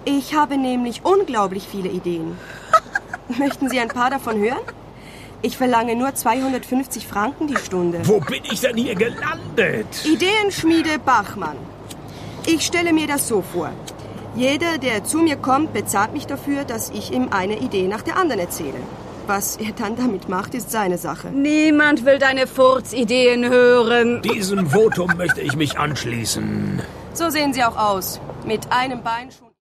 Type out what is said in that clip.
Ich habe nämlich unglaublich viele Ideen. Möchten Sie ein paar davon hören? Ich verlange nur 250 Franken die Stunde. Wo bin ich denn hier gelandet? Ideenschmiede Bachmann. Ich stelle mir das so vor. Jeder, der zu mir kommt, bezahlt mich dafür, dass ich ihm eine Idee nach der anderen erzähle. Was er dann damit macht, ist seine Sache. Niemand will deine Furzideen hören. Diesem Votum möchte ich mich anschließen. So sehen Sie auch aus. Mit einem Bein schon...